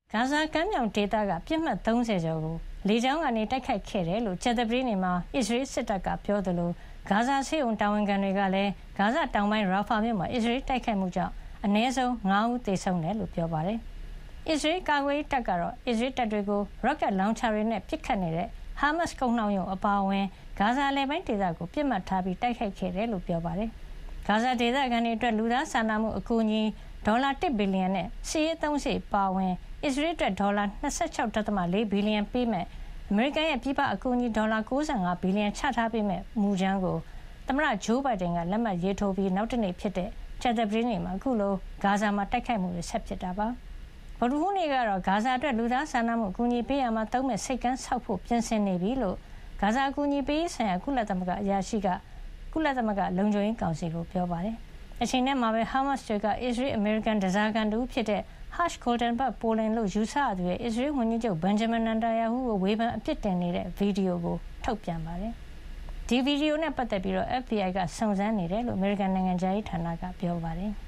ဂါဇာကမ်းမြောင်ဒေသကပစ်မှတ်30ကျော်ကိုလေကြောင်းကနေတိုက်ခိုက်ခဲ့တယ်လို့ကြာသပတေးနေ့မှာအစ္စရေးစစ်တပ်ကပြောသလိုဂါဇာဆေးရုံတာဝန်ခံတွေကလည်းဂါဇာတောင်ပိုင်းရာဖာမြို့မှာအစ္စရေးတိုက်ခိုက်မှုကြောင့်အနည်းဆုံး9ဦးသေဆုံးတယ်လို့ပြောပါတယ်။အစ္စရေးကာကွယ်ရေးတပ်ကတော့အစ္စရေးတပ်တွေကိုရော့ကက်လောင်ချာတွေနဲ့ပစ်ခတ်နေတဲ့ဟာမတ်စ်ကုန်းနှောင်ရုံအပါအဝင်ဂါဇာလယ်ပိုင်းဒေသကိုပစ်မှတ်ထားပြီးတိုက်ခိုက်ခဲ့တယ်လို့ပြောပါတယ်။ဂါဇာဒေသခံတွေအတွက်လူသားစာနာမှုအကူအညီဒေါ်လာ1ဘီလီယံနဲ့စစ်ရေးသုံးစစ်ပါဝင်အစ္စရေးအတွက်ဒေါ်လာ 26.4 ဘီလီယံပေးမဲ့အမေရိကန်ရဲ့ပြည်ပအကူအညီဒေါ်လာ95ဘီလီယံချထားပေးမဲ့မူကြမ်းကိုသမ္မတဂျိုးဘိုင်ဒန်ကလက်မှတ်ရေးထိုးပြီးနောက်တနေ့ဖြစ်တဲ့ကြာသပတေးနေ့မှာအခုလိုဂါဇာမှာတိုက်ခိုက်မှုတွေဆက်ဖြစ်တာပါ။ဗုဒ္ဓဟူးနေ့ကတော့ဂါဇာအတွက်လူသားစာနာမှုအကူအညီပေးရမှာသုံးမဲ့စိတ်ကမ်းဆောက်ဖို့ပြင်ဆင်နေပြီလို့ဂါဇာအကူအညီပေးရေးဆိုင်ရာကုလသမဂ္ဂအရာရှိကကုလသမဂ္ဂလုံခြုံရေးကောင်စီကိုပြောပါတယ်။အချိန်နဲ့မှာပဲဟာမတ်စ်တွေကအစ္စရေးအမေရိကန်တစားကန်တူဖြစ်တဲ့Hush Goldenberg ပိုလန်လို့ယူဆရသူရဲ့အစ္စရေးဝန်ကြီးချုပ်ဘန်ဂျမင်နန်တာယာဟုကိုဝေဖန်အပြစ်တင်နေတဲ့ဗီဒီယိုကိုထုတ်ပြန်ပါတယ်။ဒီဗီဒီယိုနဲ့ပတ်သက်ပြီးတော့ FBI ကစုံစမ်းနေတယ်လို့အမေရိကန်နိုင်ငံခြားရေးဌာနကပြောပါတယ်။